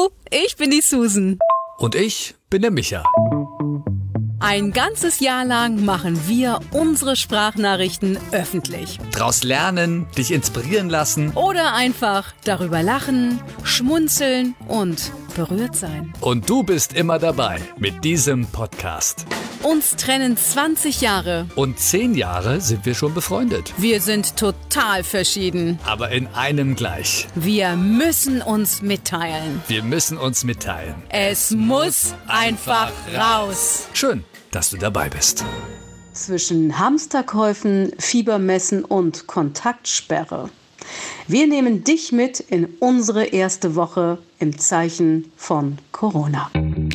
Hallo, ich bin die Susan. Und ich bin der Micha. Ein ganzes Jahr lang machen wir unsere Sprachnachrichten öffentlich. Draus lernen, dich inspirieren lassen. Oder einfach darüber lachen, schmunzeln und berührt sein. Und du bist immer dabei mit diesem Podcast. Uns trennen 20 Jahre. Und 10 Jahre sind wir schon befreundet. Wir sind total verschieden. Aber in einem gleich. Wir müssen uns mitteilen. Wir müssen uns mitteilen. Es muss einfach raus. Schön, dass du dabei bist. Zwischen Hamsterkäufen, Fiebermessen und Kontaktsperre. Wir nehmen dich mit in unsere erste Woche im Zeichen von Corona.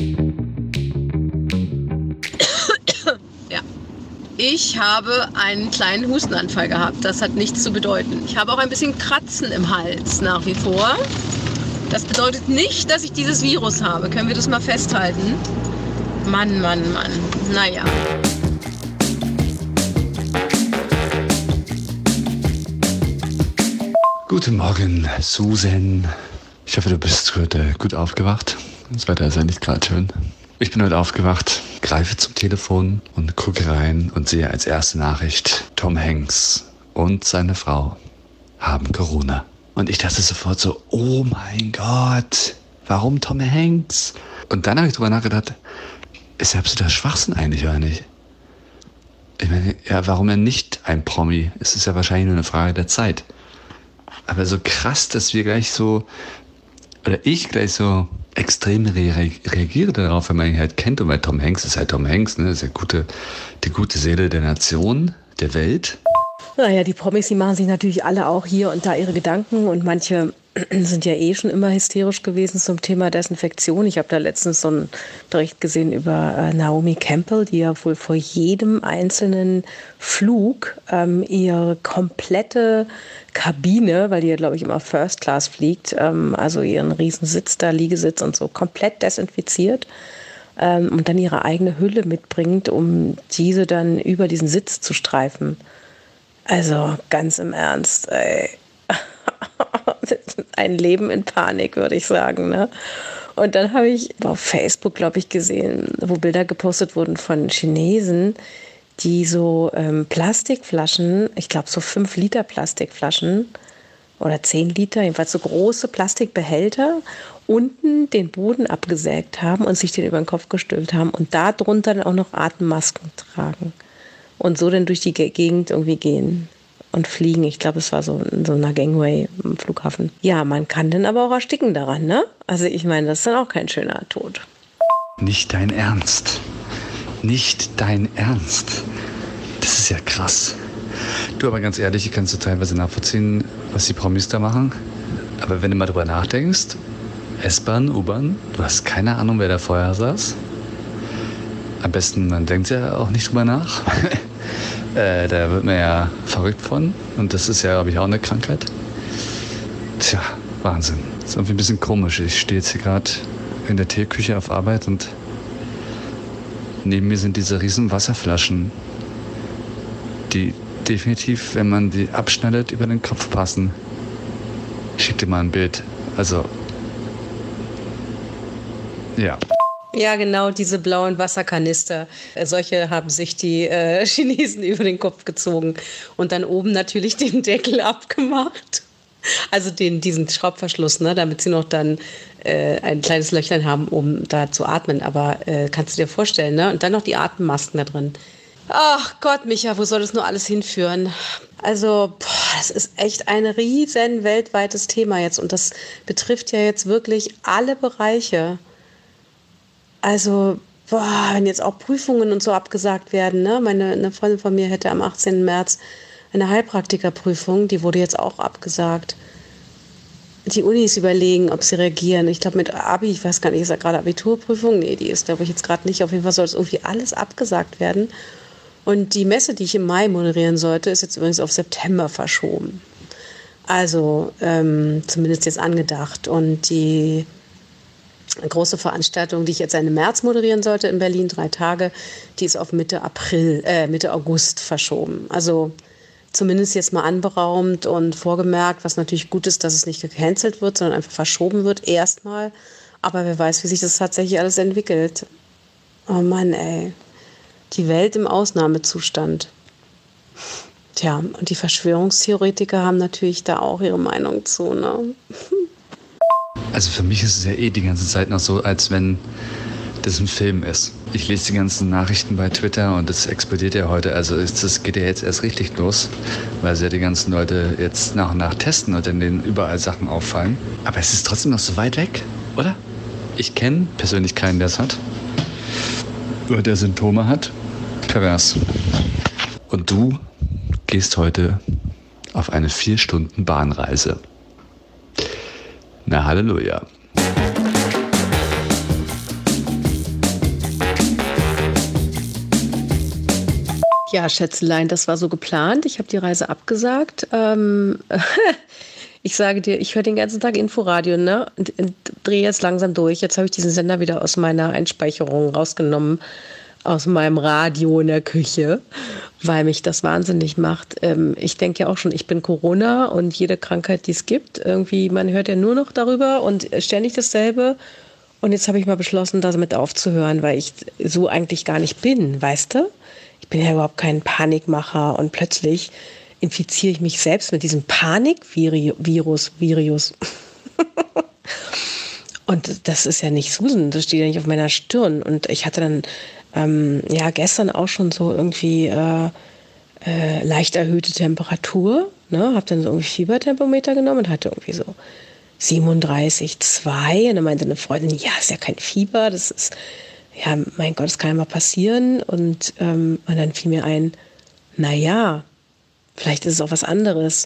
Ich habe einen kleinen Hustenanfall gehabt. Das hat nichts zu bedeuten. Ich habe auch ein bisschen Kratzen im Hals nach wie vor. Das bedeutet nicht, dass ich dieses Virus habe. Können wir das mal festhalten? Mann. Naja. Guten Morgen, Susan. Ich hoffe, du bist heute gut aufgewacht. Das Wetter ist ja nicht gerade schön. Ich bin heute aufgewacht, greife zum Telefon und gucke rein und sehe als erste Nachricht, Tom Hanks und seine Frau haben Corona. Und ich dachte sofort so, oh mein Gott, warum Tom Hanks? Und dann habe ich drüber nachgedacht, ist ja absoluter Schwachsinn eigentlich, oder nicht? Ich meine, ja, warum denn nicht ein Promi? Es ist ja wahrscheinlich nur eine Frage der Zeit. Aber so krass, dass wir gleich so, oder ich gleich so extrem reagiere darauf, wenn man ihn halt kennt. Und bei Tom Hanks ist halt Tom Hanks, ne? Das ist ja die gute Seele der Nation, der Welt. Naja, die Promis, die machen sich natürlich alle auch hier und da ihre Gedanken und manche sind ja schon immer hysterisch gewesen zum Thema Desinfektion. Ich habe da letztens so einen Bericht gesehen über Naomi Campbell, die ja wohl vor jedem einzelnen Flug ihre komplette Kabine, weil die ja, glaube ich, immer First Class fliegt, also ihren riesen Sitz da, Liegesitz und so, komplett desinfiziert und dann ihre eigene Hülle mitbringt, um diese dann über diesen Sitz zu streifen. Also ganz im Ernst, ey. Ein Leben in Panik, würde ich sagen, ne? Und dann habe ich auf Facebook, glaube ich, gesehen, wo Bilder gepostet wurden von Chinesen, die so Plastikflaschen, ich glaube so 5 Liter Plastikflaschen oder 10 Liter, jedenfalls so große Plastikbehälter, unten den Boden abgesägt haben und sich den über den Kopf gestülpt haben und da drunter dann auch noch Atemmasken tragen und so dann durch die Gegend irgendwie gehen und fliegen. Ich glaube, es war so in so einer Gangway im Flughafen. Ja, man kann dann aber auch ersticken daran, ne? Also ich meine, das ist dann auch kein schöner Tod. Nicht dein Ernst. Nicht dein Ernst. Das ist ja krass. Du, aber ganz ehrlich, ich kann es so teilweise nachvollziehen, was die Promis da machen. Aber wenn du mal drüber nachdenkst, S-Bahn, U-Bahn, du hast keine Ahnung, wer da vorher saß. Am besten, man denkt ja auch nicht drüber nach. Da wird man ja verrückt von. Und das ist ja, glaube ich, auch eine Krankheit. Tja, Wahnsinn. Das ist irgendwie ein bisschen komisch. Ich stehe jetzt hier gerade in der Teeküche auf Arbeit und neben mir sind diese riesen Wasserflaschen, die definitiv, wenn man die abschneidet, über den Kopf passen. Ich schicke dir mal ein Bild. Also, ja. Ja, genau, diese blauen Wasserkanister. Solche haben sich die Chinesen über den Kopf gezogen und dann oben natürlich den Deckel abgemacht. Also diesen Schraubverschluss, ne, damit sie noch dann ein kleines Löchlein haben, um da zu atmen. Aber kannst du dir vorstellen, ne? Und dann noch die Atemmasken da drin. Ach Gott, Micha, wo soll das nur alles hinführen? Also, das ist echt ein riesen weltweites Thema jetzt. Und das betrifft ja jetzt wirklich alle Bereiche. Also, wenn jetzt auch Prüfungen und so abgesagt werden, ne? Eine Freundin von mir hätte am 18. März eine Heilpraktikerprüfung, die wurde jetzt auch abgesagt. Die Unis überlegen, ob sie reagieren. Ich glaube mit Abi, ich weiß gar nicht, ist da gerade Abiturprüfung? Nee, die ist, glaube ich, jetzt gerade nicht. Auf jeden Fall soll es irgendwie alles abgesagt werden. Und die Messe, die ich im Mai moderieren sollte, ist jetzt übrigens auf September verschoben. Also zumindest jetzt angedacht. Und die große Veranstaltung, die ich jetzt Ende März moderieren sollte in Berlin, 3 Tage, die ist auf Mitte August verschoben. Also zumindest jetzt mal anberaumt und vorgemerkt, was natürlich gut ist, dass es nicht gecancelt wird, sondern einfach verschoben wird, erstmal Aber wer weiß, wie sich das tatsächlich alles entwickelt. Oh Mann, ey. Die Welt im Ausnahmezustand. Tja, und die Verschwörungstheoretiker haben natürlich da auch ihre Meinung zu, ne? Also für mich ist es ja die ganze Zeit noch so, als wenn das ein Film ist. Ich lese die ganzen Nachrichten bei Twitter und das explodiert ja heute. Also das geht ja jetzt erst richtig los, weil ja die ganzen Leute jetzt nach und nach testen und in denen überall Sachen auffallen. Aber es ist trotzdem noch so weit weg, oder? Ich kenne persönlich keinen, der es hat. Oder der Symptome hat. Pervers. Und du gehst heute auf eine 4-Stunden-Bahnreise. Na, Halleluja. Ja, Schätzelein, das war so geplant. Ich habe die Reise abgesagt. Ich sage dir, ich höre den ganzen Tag Inforadio, ne? Und drehe jetzt langsam durch. Jetzt habe ich diesen Sender wieder aus meiner Einspeicherung rausgenommen, aus meinem Radio in der Küche, weil mich das wahnsinnig macht. Ich denke ja auch schon, ich bin Corona und jede Krankheit, die es gibt, irgendwie, man hört ja nur noch darüber und ständig dasselbe. Und jetzt habe ich mal beschlossen, damit aufzuhören, weil ich so eigentlich gar nicht bin, weißt du? Ich bin ja überhaupt kein Panikmacher und plötzlich infiziere ich mich selbst mit diesem Panikvirus. Und das ist ja nicht Susan, das steht ja nicht auf meiner Stirn. Und ich hatte dann gestern auch schon so irgendwie leicht erhöhte Temperatur. Ne? Habe dann so irgendwie Fieberthermometer genommen und hatte irgendwie so 37,2. Und dann meinte eine Freundin, ja, ist ja kein Fieber, das ist, ja, mein Gott, das kann ja mal passieren. Und dann fiel mir ein, naja, vielleicht ist es auch was anderes.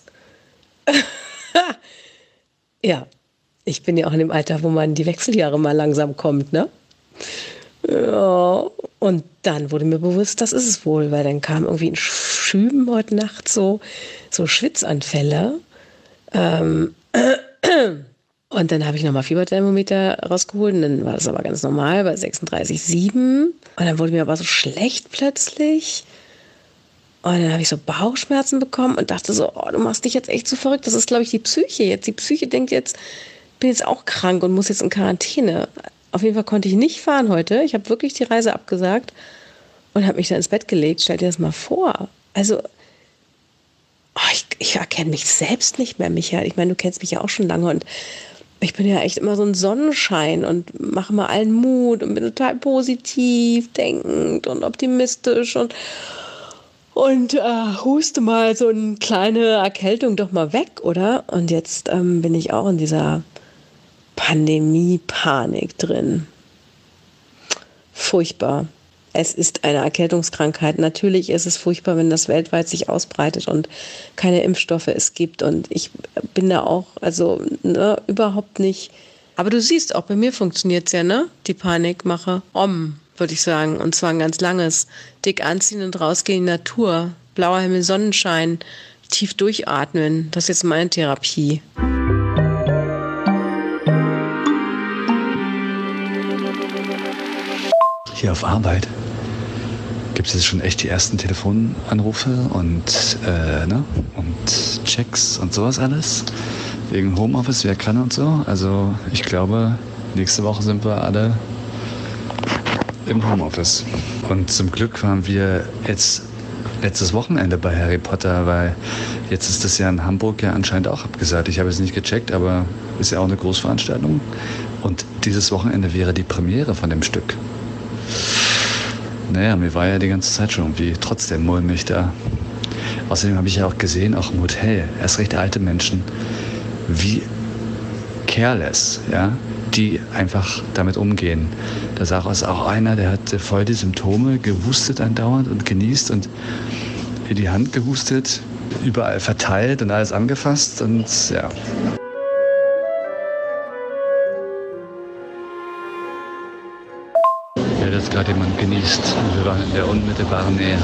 Ja, ich bin ja auch in dem Alter, wo man die Wechseljahre mal langsam kommt, ne? Ja, und dann wurde mir bewusst, das ist es wohl, weil dann kam irgendwie in Schüben heute Nacht so Schwitzanfälle. Und dann habe ich nochmal Fieberthermometer rausgeholt und dann war das aber ganz normal bei 36,7. Und dann wurde mir aber so schlecht plötzlich. Und dann habe ich so Bauchschmerzen bekommen und dachte so, oh, du machst dich jetzt echt so verrückt. Das ist, glaube ich, die Psyche jetzt. Die Psyche denkt jetzt, ich bin jetzt auch krank und muss jetzt in Quarantäne. Auf jeden Fall konnte ich nicht fahren heute. Ich habe wirklich die Reise abgesagt und habe mich dann ins Bett gelegt. Stell dir das mal vor. Also, ich erkenne mich selbst nicht mehr, Michael. Ich meine, du kennst mich ja auch schon lange und ich bin ja echt immer so ein Sonnenschein und mache mal allen Mut und bin total positiv denkend und optimistisch und huste mal so eine kleine Erkältung doch mal weg, oder? Und jetzt bin ich auch in dieser Pandemie-Panik drin. Furchtbar. Es ist eine Erkältungskrankheit. Natürlich ist es furchtbar, wenn das weltweit sich ausbreitet und keine Impfstoffe es gibt. Und ich bin da auch, überhaupt nicht. Aber du siehst, auch bei mir funktioniert es ja, ne? Die Panikmache. Würde ich sagen. Und zwar ein ganz langes. Dick anziehen und rausgehen in die Natur. Blauer Himmel, Sonnenschein. Tief durchatmen. Das ist jetzt meine Therapie. Hier auf Arbeit gibt es jetzt schon echt die ersten Telefonanrufe und Checks und sowas alles. Wegen Homeoffice, wer kann und so. Also ich glaube, nächste Woche sind wir alle im Homeoffice. Und zum Glück waren wir jetzt letztes Wochenende bei Harry Potter, weil jetzt ist das ja in Hamburg ja anscheinend auch abgesagt. Ich habe es nicht gecheckt, aber ist ja auch eine Großveranstaltung. Und dieses Wochenende wäre die Premiere von dem Stück. Naja, mir war ja die ganze Zeit schon irgendwie trotzdem mulmig da. Außerdem habe ich ja auch gesehen, auch im Hotel, erst recht alte Menschen, wie careless, ja, die einfach damit umgehen. Da sah auch einer, der hatte voll die Symptome, gehustet andauernd und genießt und in die Hand gehustet, überall verteilt und alles angefasst und ja. Dass gerade jemand genießt. Wir waren in der unmittelbaren Nähe.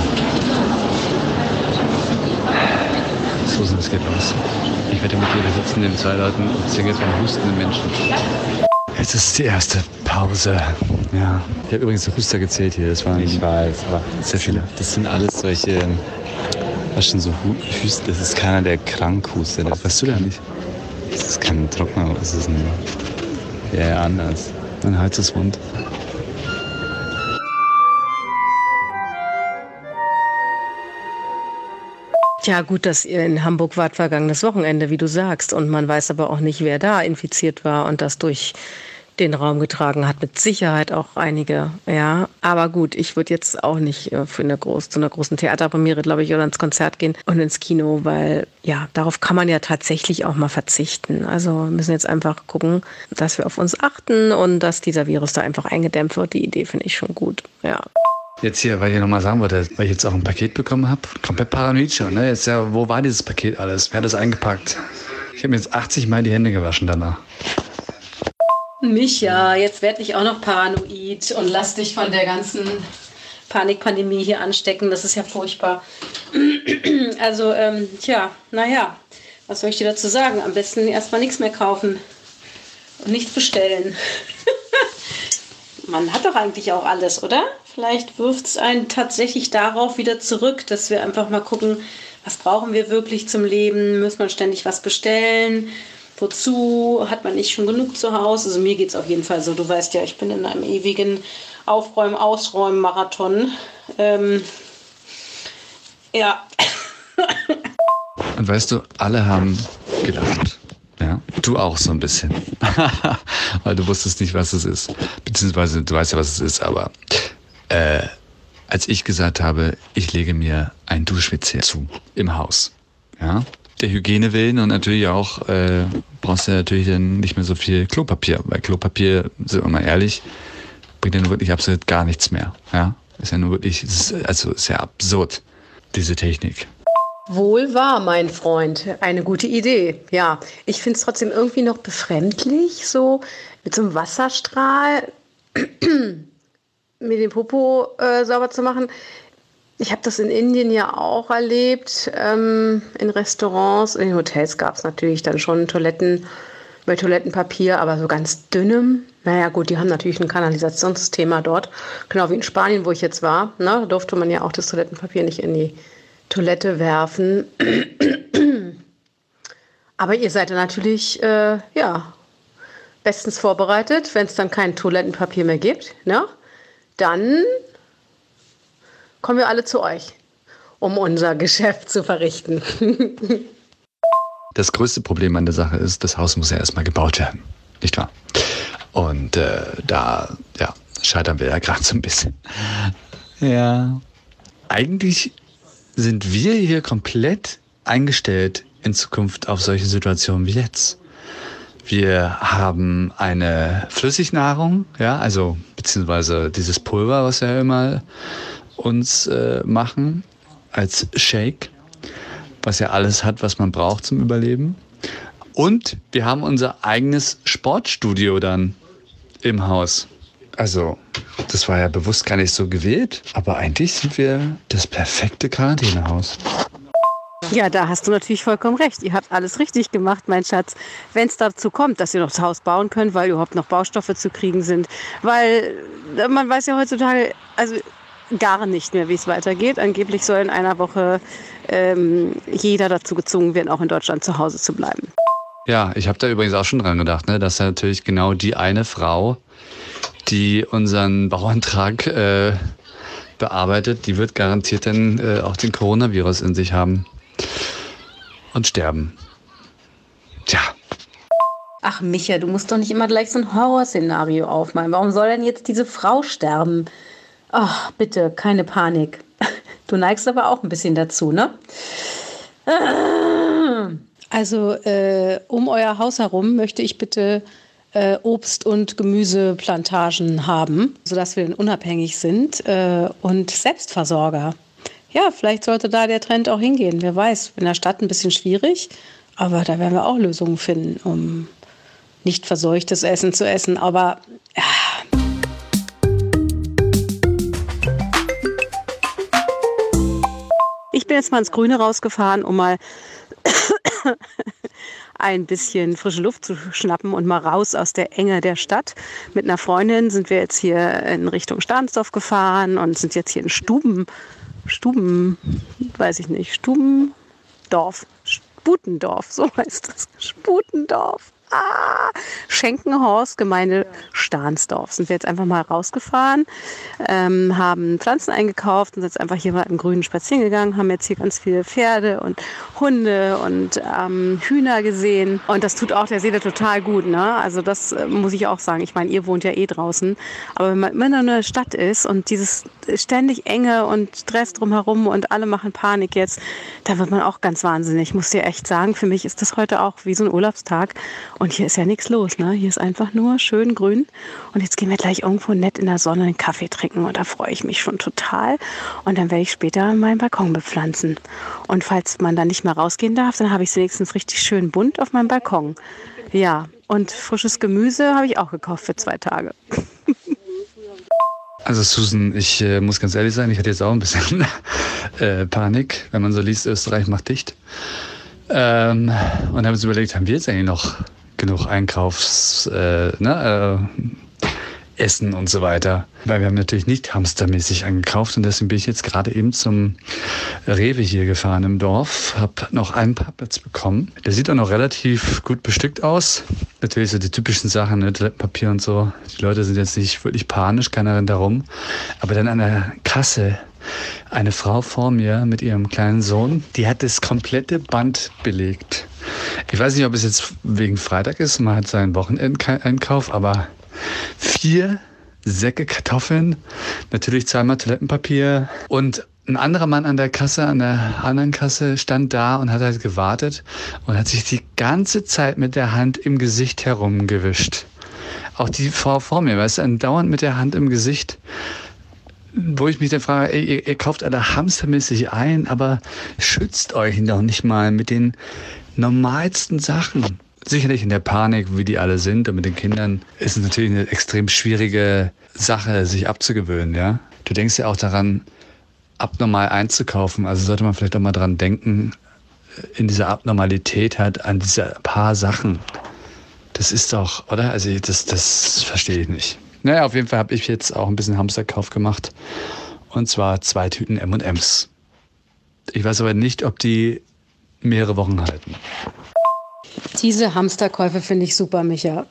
Susan, es geht los. Ich wette mit dir, wir sitzen neben 2 Leuten und singen jetzt von hustenden Menschen. Jetzt ist die erste Pause. Ja. Ich habe übrigens Huster gezählt hier. Das waren ich weiß, aber sehr viele. Das sind alles solche, was schon so Husten. Das ist keiner, der krank hustet. Weißt du da nicht? Das ist kein Trockner, das ist ein eher anders. Mein Hals ist wund. Ja, gut, dass ihr in Hamburg wart vergangenes Wochenende, wie du sagst. Und man weiß aber auch nicht, wer da infiziert war und das durch den Raum getragen hat. Mit Sicherheit auch einige, ja. Aber gut, ich würde jetzt auch nicht zu einer großen Theaterpremiere, glaube ich, oder ins Konzert gehen und ins Kino, weil, ja, darauf kann man ja tatsächlich auch mal verzichten. Also wir müssen jetzt einfach gucken, dass wir auf uns achten und dass dieser Virus da einfach eingedämmt wird. Die Idee finde ich schon gut, ja. Jetzt hier, weil ich nochmal sagen wollte, weil ich jetzt auch ein Paket bekommen habe. Komplett paranoid schon, ne? Jetzt ja, wo war dieses Paket alles? Wer hat das eingepackt? Ich habe mir jetzt 80 Mal die Hände gewaschen danach. Micha, jetzt werd ich auch noch paranoid und lass dich von der ganzen Panikpandemie hier anstecken. Das ist ja furchtbar. Also, was soll ich dir dazu sagen? Am besten erstmal nichts mehr kaufen und nichts bestellen. Man hat doch eigentlich auch alles, oder? Vielleicht wirft es einen tatsächlich darauf wieder zurück, dass wir einfach mal gucken, was brauchen wir wirklich zum Leben? Muss man ständig was bestellen? Wozu? Hat man nicht schon genug zu Hause? Also mir geht es auf jeden Fall so. Du weißt ja, ich bin in einem ewigen Aufräumen-Ausräumen-Marathon. Ja. Und weißt du, alle haben gedacht. Ja, du auch so ein bisschen. Weil du wusstest nicht, was es ist. Beziehungsweise du weißt ja, was es ist, aber als ich gesagt habe, ich lege mir ein Dusch-WC zu im Haus. Ja, der Hygiene willen und natürlich auch brauchst du natürlich dann nicht mehr so viel Klopapier, weil Klopapier, sind wir mal ehrlich, bringt ja nur wirklich absolut gar nichts mehr. Ja, ist ja nur wirklich, ist ja absurd, diese Technik. Wohl wahr, mein Freund. Eine gute Idee. Ja, ich finde es trotzdem irgendwie noch befremdlich, so mit so einem Wasserstrahl mir den Popo sauber zu machen. Ich habe das in Indien ja auch erlebt, in Restaurants. In den Hotels gab es natürlich dann schon Toiletten mit Toilettenpapier, aber so ganz dünnem. Naja gut, die haben natürlich ein Kanalisationsthema dort. Genau wie in Spanien, wo ich jetzt war. Ne, da durfte man ja auch das Toilettenpapier nicht in die Toilette werfen. Aber ihr seid ja natürlich bestens vorbereitet, wenn es dann kein Toilettenpapier mehr gibt. Ne? Dann kommen wir alle zu euch, um unser Geschäft zu verrichten. Das größte Problem an der Sache ist, das Haus muss ja erstmal gebaut werden, nicht wahr? Und da scheitern wir ja gerade so ein bisschen. Ja. Eigentlich sind wir hier komplett eingestellt in Zukunft auf solche Situationen wie jetzt. Wir haben eine Flüssignahrung, ja, also beziehungsweise dieses Pulver, was wir immer uns machen als Shake, was ja alles hat, was man braucht zum Überleben. Und wir haben unser eigenes Sportstudio dann im Haus. Also, das war ja bewusst gar nicht so gewählt, aber eigentlich sind wir das perfekte Quarantänehaus. Ja, da hast du natürlich vollkommen recht. Ihr habt alles richtig gemacht, mein Schatz. Wenn es dazu kommt, dass ihr noch das Haus bauen könnt, weil überhaupt noch Baustoffe zu kriegen sind, weil man weiß ja heutzutage also gar nicht mehr, wie es weitergeht. Angeblich soll in einer Woche jeder dazu gezwungen werden, auch in Deutschland zu Hause zu bleiben. Ja, ich habe da übrigens auch schon dran gedacht, ne, dass ja natürlich genau die eine Frau, die unseren Bauantrag bearbeitet, die wird garantiert dann auch den Coronavirus in sich haben und sterben. Tja. Ach Micha, du musst doch nicht immer gleich so ein Horrorszenario aufmalen. Warum soll denn jetzt diese Frau sterben? Ach, bitte, keine Panik. Du neigst aber auch ein bisschen dazu, ne? Also um euer Haus herum möchte ich bitte Obst- und Gemüseplantagen haben, sodass wir unabhängig sind und Selbstversorger. Ja, vielleicht sollte da der Trend auch hingehen. Wer weiß, in der Stadt ein bisschen schwierig, aber da werden wir auch Lösungen finden, um nicht verseuchtes Essen zu essen. Aber ja. Ich bin jetzt mal ins Grüne rausgefahren, um mal ein bisschen frische Luft zu schnappen und mal raus aus der Enge der Stadt. Mit einer Freundin sind wir jetzt hier in Richtung Stahnsdorf gefahren und sind jetzt hier in Sputendorf, so heißt das, Sputendorf. Schenkenhorst, Gemeinde Stahnsdorf. Sind wir jetzt einfach mal rausgefahren, haben Pflanzen eingekauft und sind jetzt einfach hier mal im Grünen spazieren gegangen, haben jetzt hier ganz viele Pferde und Hunde und Hühner gesehen. Und das tut auch der Seele total gut, ne? Also das muss ich auch sagen. Ich meine, ihr wohnt ja eh draußen. Aber wenn man immer in einer Stadt ist und dieses ständig Enge und Stress drumherum und alle machen Panik jetzt, da wird man auch ganz wahnsinnig. Ich muss dir echt sagen, für mich ist das heute auch wie so ein Urlaubstag. Und hier ist ja nichts los, ne? Hier ist einfach nur schön grün. Und jetzt gehen wir gleich irgendwo nett in der Sonne einen Kaffee trinken. Und da freue ich mich schon total. Und dann werde ich später meinen Balkon bepflanzen. Und falls man dann nicht mehr rausgehen darf, dann habe ich es wenigstens richtig schön bunt auf meinem Balkon. Ja, und frisches Gemüse habe ich auch gekauft für 2 Tage. Also Susan, ich muss ganz ehrlich sein, ich hatte jetzt auch ein bisschen Panik, wenn man so liest, Österreich macht dicht. Und haben uns überlegt, haben wir jetzt eigentlich noch genug Essen und so weiter. Weil wir haben natürlich nicht hamstermäßig angekauft und deswegen bin ich jetzt gerade eben zum Rewe hier gefahren im Dorf, habe noch einen Parkplatz bekommen. Der sieht auch noch relativ gut bestückt aus. Natürlich so die typischen Sachen, ne, Toilettenpapier und so. Die Leute sind jetzt nicht wirklich panisch, keiner rennt da rum. Aber dann an der Kasse eine Frau vor mir mit ihrem kleinen Sohn, die hat das komplette Band belegt. Ich weiß nicht, ob es jetzt wegen Freitag ist, man hat seinen Wochenendeinkauf, aber 4 Säcke Kartoffeln, natürlich 2-mal Toilettenpapier und ein anderer Mann an der Kasse, an der anderen Kasse, stand da und hat halt gewartet und hat sich die ganze Zeit mit der Hand im Gesicht herumgewischt. Auch die Frau vor mir, weißt du, andauernd mit der Hand im Gesicht, wo ich mich dann frage, ey, ihr kauft alle hamstermäßig ein, aber schützt euch noch nicht mal mit den normalsten Sachen. Sicherlich in der Panik, wie die alle sind, und mit den Kindern ist es natürlich eine extrem schwierige Sache, sich abzugewöhnen, ja. Du denkst ja auch daran, abnormal einzukaufen. Also sollte man vielleicht auch mal dran denken, in dieser Abnormalität halt an diese paar Sachen. Das ist doch, oder? Also das verstehe ich nicht. Naja, auf jeden Fall habe ich jetzt auch ein bisschen Hamsterkauf gemacht. Und zwar 2 Tüten M&M's. Ich weiß aber nicht, ob die mehrere Wochen halten. Diese Hamsterkäufe finde ich super, Micha.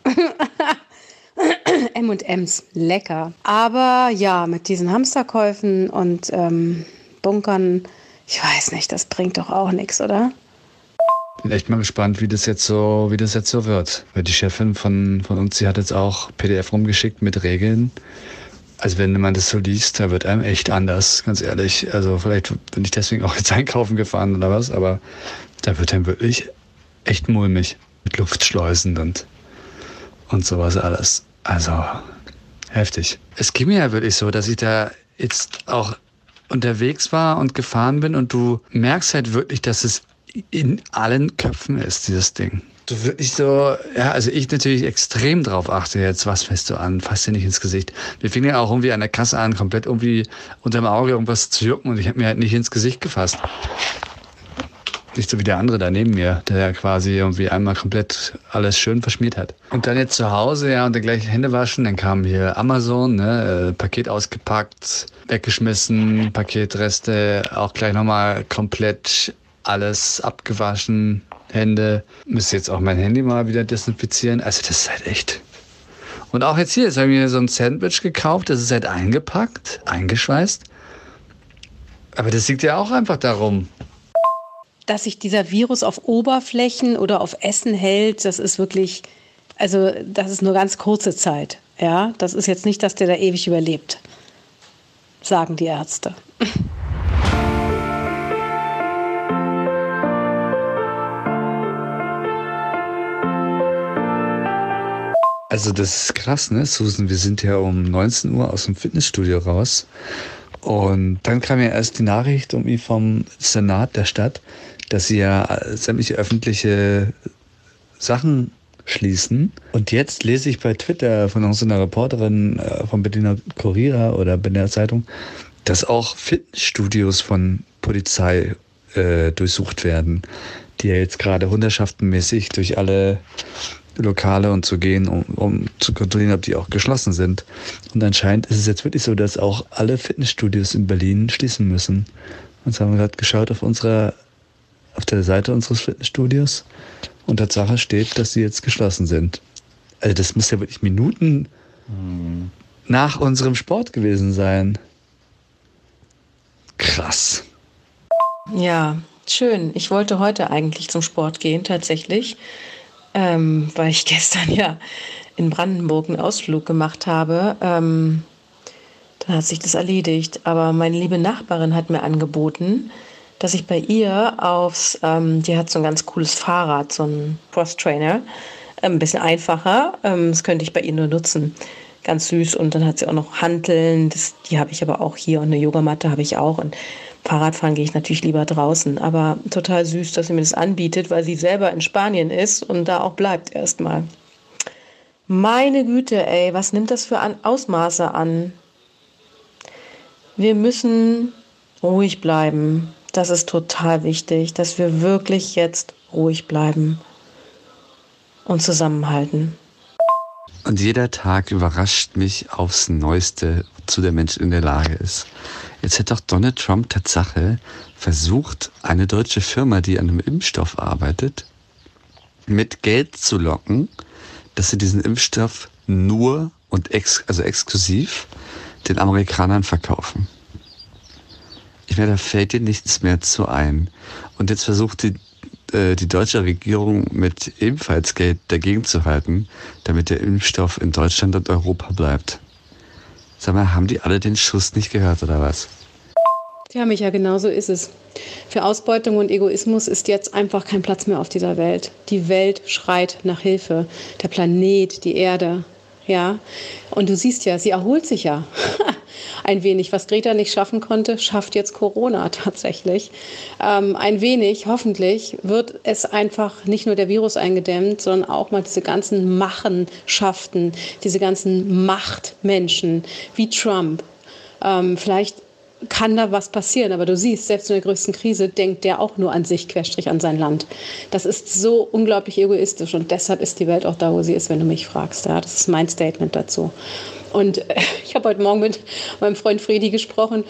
M&M's, lecker. Aber ja, mit diesen Hamsterkäufen und Bunkern, ich weiß nicht, das bringt doch auch nichts, oder? Bin echt mal gespannt, wie das jetzt so wird. Weil die Chefin von uns, sie hat jetzt auch PDF rumgeschickt mit Regeln. Also wenn man das so liest, da wird einem echt anders, ganz ehrlich. Also vielleicht bin ich deswegen auch jetzt einkaufen gefahren oder was, aber da wird einem wirklich echt mulmig mit Luftschleusen und sowas alles. Also heftig. Es ging mir ja wirklich so, dass ich da jetzt auch unterwegs war und gefahren bin und du merkst halt wirklich, dass es in allen Köpfen ist, dieses Ding. Du wirklich so, ja, also ich natürlich extrem drauf achte jetzt, was fährst du an, fasst dir nicht ins Gesicht. Wir fingen ja auch irgendwie an der Kasse an, komplett irgendwie unterm Auge irgendwas zu jucken und ich habe mir halt nicht ins Gesicht gefasst. Nicht so wie der andere da neben mir, der ja quasi irgendwie einmal komplett alles schön verschmiert hat. Und dann jetzt zu Hause, ja, und dann gleich Hände waschen, dann kam hier Amazon, ne, Paket ausgepackt, weggeschmissen, Paketreste, auch gleich nochmal komplett alles abgewaschen, Hände. Müsste jetzt auch mein Handy mal wieder desinfizieren. Also das ist halt echt. Und auch jetzt hier, jetzt habe ich mir so ein Sandwich gekauft, das ist halt eingepackt, eingeschweißt. Aber das liegt ja auch einfach darum. Dass sich dieser Virus auf Oberflächen oder auf Essen hält, das ist wirklich, also das ist nur ganz kurze Zeit. Ja, das ist jetzt nicht, dass der da ewig überlebt, sagen die Ärzte. Also das ist krass, ne, Susan? Wir sind ja um 19 Uhr aus dem Fitnessstudio raus. Und dann kam ja erst die Nachricht irgendwie vom Senat der Stadt, dass sie ja sämtliche öffentliche Sachen schließen. Und jetzt lese ich bei Twitter von unserer Reporterin vom Berliner Kurier oder Berliner Zeitung, dass auch Fitnessstudios von Polizei durchsucht werden, die ja jetzt gerade hundertschaftenmäßig durch alle Lokale und zu gehen, um zu kontrollieren, ob die auch geschlossen sind. Und anscheinend ist es jetzt wirklich so, dass auch alle Fitnessstudios in Berlin schließen müssen. Und jetzt haben wir gerade geschaut auf der Seite unseres Fitnessstudios. Und Tatsache steht, dass sie jetzt geschlossen sind. Also das muss ja wirklich Minuten nach unserem Sport gewesen sein. Krass. Ja, schön. Ich wollte heute eigentlich zum Sport gehen, tatsächlich, weil ich gestern ja in Brandenburg einen Ausflug gemacht habe. Dann hat sich das erledigt. Aber meine liebe Nachbarin hat mir angeboten, dass ich bei ihr die hat so ein ganz cooles Fahrrad, so ein Cross-Trainer, ein bisschen einfacher. Das könnte ich bei ihr nur nutzen. Ganz süß. Und dann hat sie auch noch Hanteln, die habe ich aber auch hier. Und eine Yogamatte habe ich auch. Und Fahrradfahren gehe ich natürlich lieber draußen. Aber total süß, dass sie mir das anbietet, weil sie selber in Spanien ist und da auch bleibt erstmal. Meine Güte, ey, was nimmt das für Ausmaße an? Wir müssen ruhig bleiben. Das ist total wichtig, dass wir wirklich jetzt ruhig bleiben und zusammenhalten. Und jeder Tag überrascht mich aufs Neueste, wozu der Mensch in der Lage ist. Jetzt hat doch Donald Trump Tatsache versucht, eine deutsche Firma, die an einem Impfstoff arbeitet, mit Geld zu locken, dass sie diesen Impfstoff nur und exklusiv den Amerikanern verkaufen. Ich meine, da fällt dir nichts mehr zu ein. Und jetzt versucht die deutsche Regierung mit ebenfalls Geld dagegen zu halten, damit der Impfstoff in Deutschland und Europa bleibt. Sag mal, haben die alle den Schuss nicht gehört oder was? Ja, Micha, genau so ist es. Für Ausbeutung und Egoismus ist jetzt einfach kein Platz mehr auf dieser Welt. Die Welt schreit nach Hilfe. Der Planet, die Erde, ja. Und du siehst ja, sie erholt sich ja. Ein wenig, was Greta nicht schaffen konnte, schafft jetzt Corona tatsächlich. Ein wenig, hoffentlich, wird es einfach nicht nur der Virus eingedämmt, sondern auch mal diese ganzen Machenschaften, diese ganzen Machtmenschen wie Trump. Vielleicht kann da was passieren, aber du siehst, selbst in der größten Krise denkt der auch nur an sich, / an sein Land. Das ist so unglaublich egoistisch und deshalb ist die Welt auch da, wo sie ist, wenn du mich fragst. Ja, das ist mein Statement dazu. Und ich habe heute Morgen mit meinem Freund Fredi gesprochen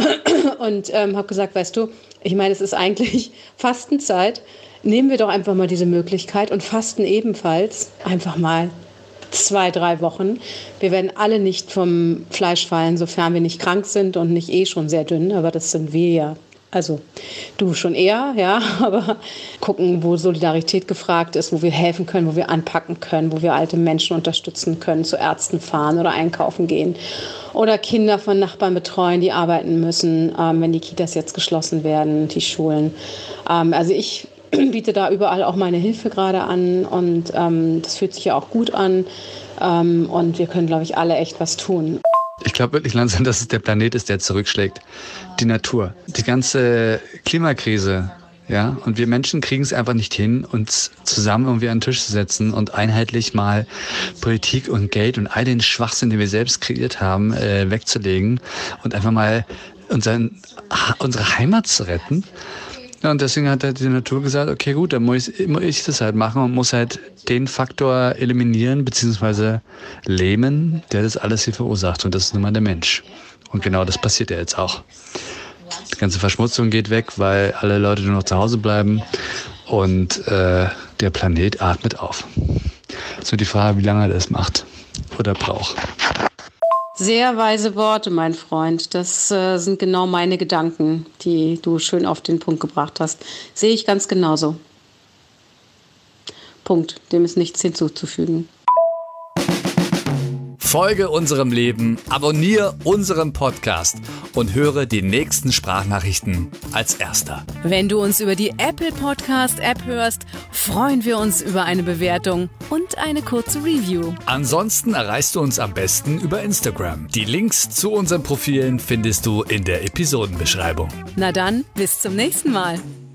und habe gesagt, weißt du, ich meine, es ist eigentlich Fastenzeit. Nehmen wir doch einfach mal diese Möglichkeit und fasten ebenfalls einfach mal 2-3 Wochen. Wir werden alle nicht vom Fleisch fallen, sofern wir nicht krank sind und nicht schon sehr dünn, aber das sind wir ja. Also du schon eher, ja, aber gucken, wo Solidarität gefragt ist, wo wir helfen können, wo wir anpacken können, wo wir alte Menschen unterstützen können, zu Ärzten fahren oder einkaufen gehen oder Kinder von Nachbarn betreuen, die arbeiten müssen, wenn die Kitas jetzt geschlossen werden, die Schulen. Also ich biete da überall auch meine Hilfe gerade an und das fühlt sich ja auch gut an und wir können, glaube ich, alle echt was tun. Ich glaube wirklich langsam, dass es der Planet ist, der zurückschlägt. Die Natur. Die ganze Klimakrise. Ja? Und wir Menschen kriegen es einfach nicht hin, uns zusammen irgendwie an den Tisch zu setzen und einheitlich mal Politik und Geld und all den Schwachsinn, den wir selbst kreiert haben, wegzulegen und einfach mal unsere Heimat zu retten. Ja, und deswegen hat halt die Natur gesagt, okay gut, dann muss ich das halt machen und muss halt den Faktor eliminieren bzw. lähmen, der das alles hier verursacht. Und das ist nun mal der Mensch. Und genau das passiert ja jetzt auch. Die ganze Verschmutzung geht weg, weil alle Leute nur noch zu Hause bleiben und der Planet atmet auf. So die Frage, wie lange er das macht oder braucht. Sehr weise Worte, mein Freund. Das sind genau meine Gedanken, die du schön auf den Punkt gebracht hast. Sehe ich ganz genauso. Punkt. Dem ist nichts hinzuzufügen. Folge unserem Leben, abonniere unseren Podcast und höre die nächsten Sprachnachrichten als Erster. Wenn du uns über die Apple Podcast App hörst, freuen wir uns über eine Bewertung und eine kurze Review. Ansonsten erreichst du uns am besten über Instagram. Die Links zu unseren Profilen findest du in der Episodenbeschreibung. Na dann, bis zum nächsten Mal.